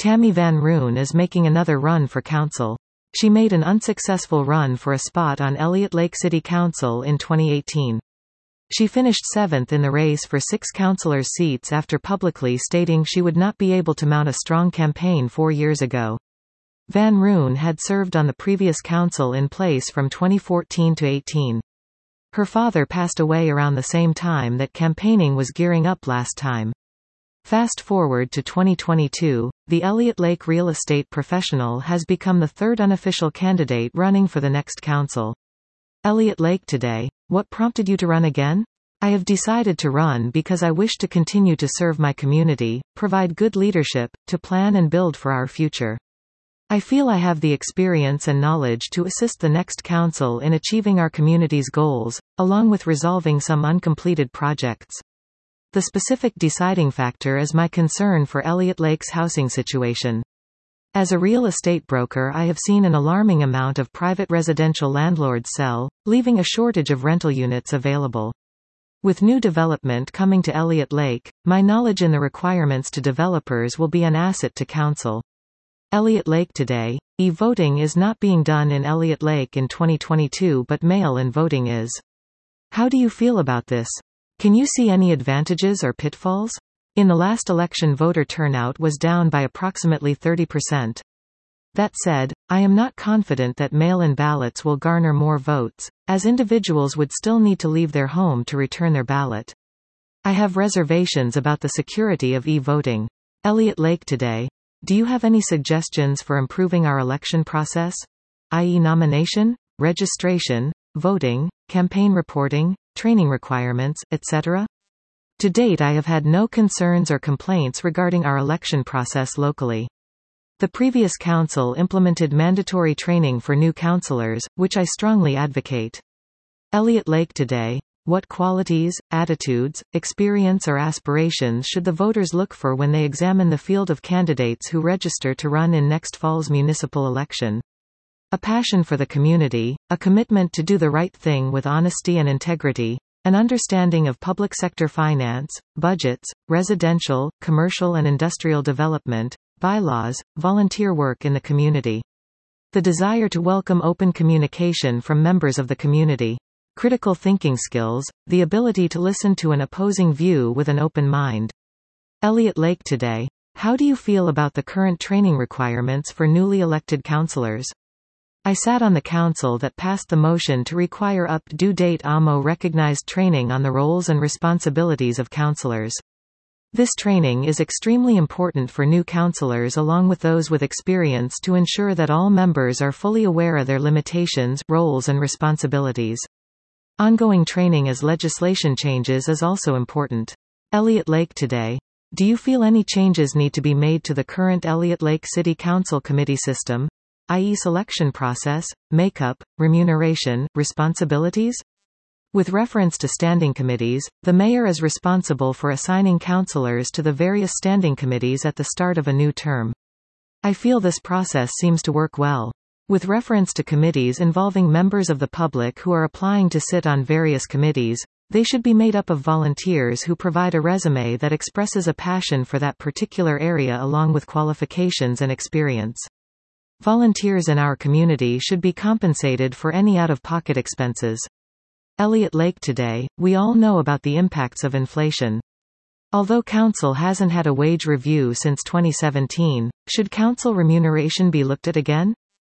Tammy Van Roon is making another run for council. She made an unsuccessful run for a spot on Elliott Lake City Council in 2018. She finished 7th in the race for 6 councillors' seats after publicly stating she would not be able to mount a strong campaign 4 years ago. Van Roon had served on the previous council in place from 2014 to 18. Her father passed away around the same time that campaigning was gearing up last time. Fast forward to 2022, the Elliott Lake real estate professional has become the third unofficial candidate running for the next council. Elliott Lake today, what prompted you to run again? I have decided to run because I wish to continue to serve my community, provide good leadership, to plan and build for our future. I feel I have the experience and knowledge to assist the next council in achieving our community's goals, along with resolving some uncompleted projects. The specific deciding factor is my concern for Elliott Lake's housing situation. As a real estate broker, I have seen an alarming amount of private residential landlords sell, leaving a shortage of rental units available. With new development coming to Elliott Lake, my knowledge in the requirements to developers will be an asset to council. Elliott Lake today, e-voting is not being done in Elliott Lake in 2022, but mail-in voting is. How do you feel about this? Can you see any advantages or pitfalls? In the last election, voter turnout was down by approximately 30%. That said, I am not confident that mail-in ballots will garner more votes, as individuals would still need to leave their home to return their ballot. I have reservations about the security of e-voting. Elliott Lake today, do you have any suggestions for improving our election process? I.e. nomination, registration, voting, campaign reporting, training requirements, etc.? To date, I have had no concerns or complaints regarding our election process locally. The previous council implemented mandatory training for new councillors, which I strongly advocate. Elliott Lake today, what qualities, attitudes, experience or aspirations should the voters look for when they examine the field of candidates who register to run in next fall's municipal election? A passion for the community, a commitment to do the right thing with honesty and integrity, an understanding of public sector finance, budgets, residential, commercial and industrial development, bylaws, volunteer work in the community. The desire to welcome open communication from members of the community. Critical thinking skills, the ability to listen to an opposing view with an open mind. Elliott Lake today, how do you feel about the current training requirements for newly elected councillors? I sat on the council that passed the motion to require up-to-date AMO-recognized training on the roles and responsibilities of councillors. This training is extremely important for new councillors along with those with experience to ensure that all members are fully aware of their limitations, roles and responsibilities. Ongoing training as legislation changes is also important. Elliott Lake today, do you feel any changes need to be made to the current Elliott Lake City Council committee system? I.e. selection process, makeup, remuneration, responsibilities? With reference to standing committees, the mayor is responsible for assigning councillors to the various standing committees at the start of a new term. I feel this process seems to work well. With reference to committees involving members of the public who are applying to sit on various committees, they should be made up of volunteers who provide a resume that expresses a passion for that particular area along with qualifications and experience. Volunteers in our community should be compensated for any out-of-pocket expenses. Elliott Lake today, we all know about the impacts of inflation. Although council hasn't had a wage review since 2017, should council remuneration be looked at again?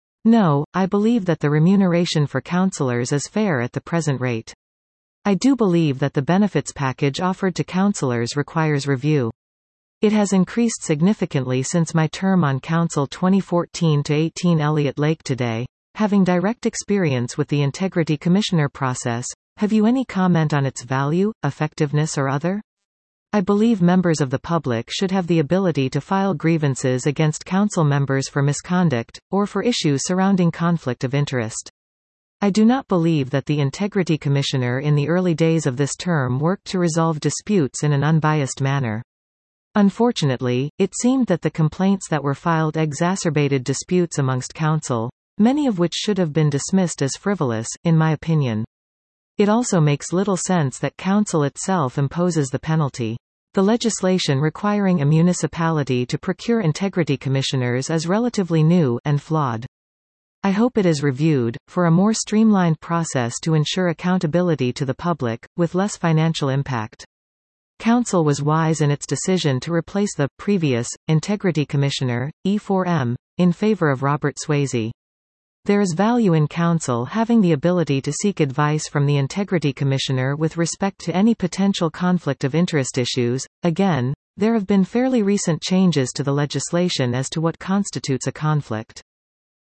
No, I believe that the remuneration for councillors is fair at the present rate. I do believe that the benefits package offered to councillors requires review. It has increased significantly since my term on council 2014 to 18. Elliott Lake today, having direct experience with the Integrity Commissioner process, have you any comment on its value, effectiveness or other? I believe members of the public should have the ability to file grievances against council members for misconduct, or for issues surrounding conflict of interest. I do not believe that the Integrity Commissioner in the early days of this term worked to resolve disputes in an unbiased manner. Unfortunately, it seemed that the complaints that were filed exacerbated disputes amongst council, many of which should have been dismissed as frivolous, in my opinion. It also makes little sense that council itself imposes the penalty. The legislation requiring a municipality to procure integrity commissioners is relatively new and flawed. I hope it is reviewed, for a more streamlined process to ensure accountability to the public, with less financial impact. Council was wise in its decision to replace the previous Integrity Commissioner, E4M, in favor of Robert Swayze. There is value in Council having the ability to seek advice from the Integrity Commissioner with respect to any potential conflict of interest issues. Again, there have been fairly recent changes to the legislation as to what constitutes a conflict.